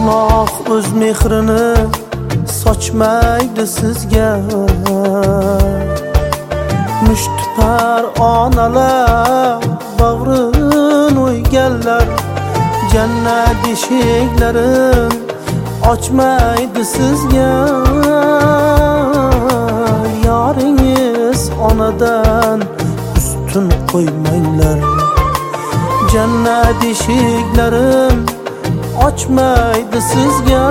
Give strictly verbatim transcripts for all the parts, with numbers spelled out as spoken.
Alloh o'z mehrini sochmaydi sizga. Mushtipar onalar bag'rin o'yganlar, jannat eshiklarin ochmaydi sizga. Yoringiz onadan ustun qo'ymanglar, jannat eshiklarin ochmaydi sizga.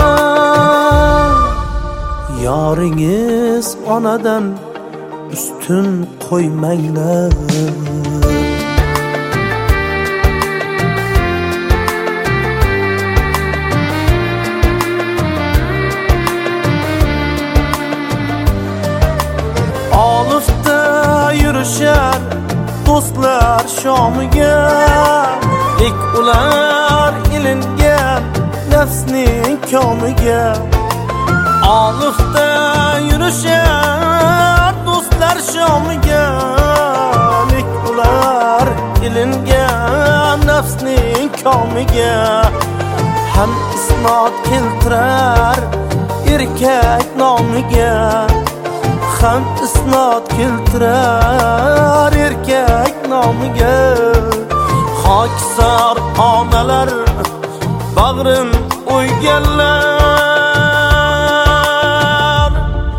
Yoringiz onadan ustun qo'ymanglar. Olifda yurishar do'stlar shomiga, lek ular ilingan nafsning komiga. Olifda yurishar do'stlar shomiga, lek ular ilingan nafsning komiga. Ham isnod keltirar erkak nomiga, ham isnod keltirar erkak nomiga. Xokisor onalar bag'rin o'yganlar,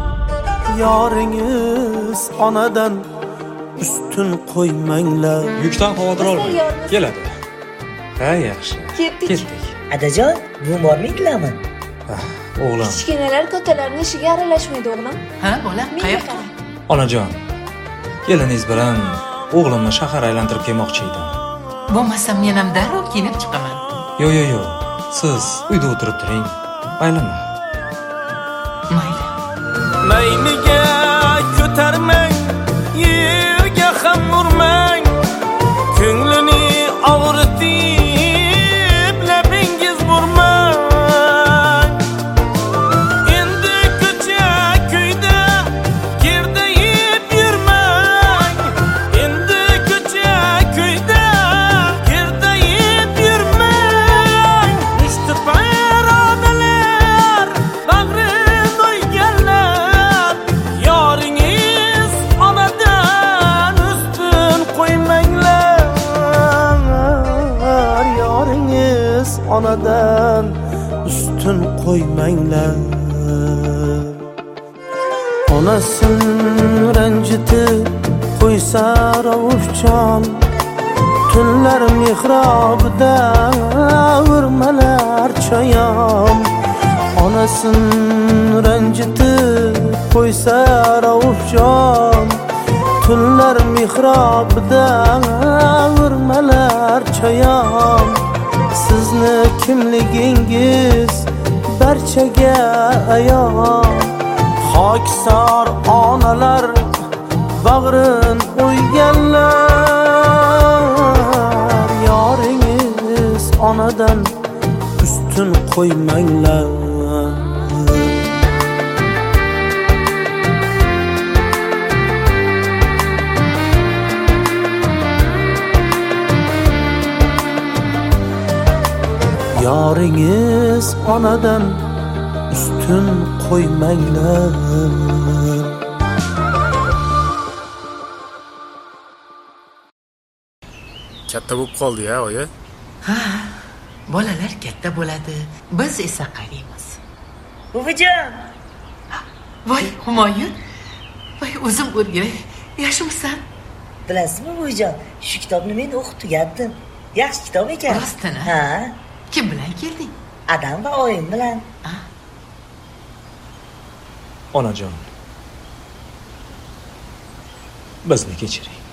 yoringiz onadan ustun qo'ymanglar. Yukdan xavotir olmang, keladi. Ha, yaxshi. Ketdik. Adajon, bu bormidinglarmi? O'g'lim. Kichkinalar kattalarning ishiga aralashmaydi o'g'lim. Ha, bola, qayoqqa? Onajon, keliningiz bilan o'g'limni shahar aylantirib kelmoqchi edim. Bo'lmasam men ham darrov kiyinib chiqaman. Yo, yo, yo. Siz uyda o'tirib turing. Maylimi? Mayli. Mayniga ko'tarmang, yerga ham urmang, ko'nglini og'ritib labingiz burmang. Endi ko'cha kuyda girdayib yurmang, endi ko'cha kuyda girdayib yurmang. Mushtipar onalar bag'rin o'yganlar, yoringiz onadan ustun qo'ymanglar, yoringiz onadan ustun qo'ymanglar. Onasin ranjitib qo'ysa ravufjon, tunlar mehrobida urmalar choyam. Onasin ranjitib qo'ysa ravufjon, tunlar mehrobida urmalar choyam. Sizni kimligingiz barchaga ayon, xokisor onalar bag'rin o'yganlar, yoringiz onadan ustun qo'ymanglar. Yoringiz onadan ustun qo'ymanglar. Katta bo'lib qoldi-ya, oyi. Ha, bolalar katta bo'ladi, biz esa qariymiz. Buvijon! Voy, Humoyun. Voy, o'zim o'rgilay. Yaxshimisan? Bilasizmi buvijon, shu kitobni men o'qib tugatdim. Yaxshi kitob ekan. Rostini? Ha. Kim bilan kelding? Adam va oyim bilan. Onajon, bizni kechiring.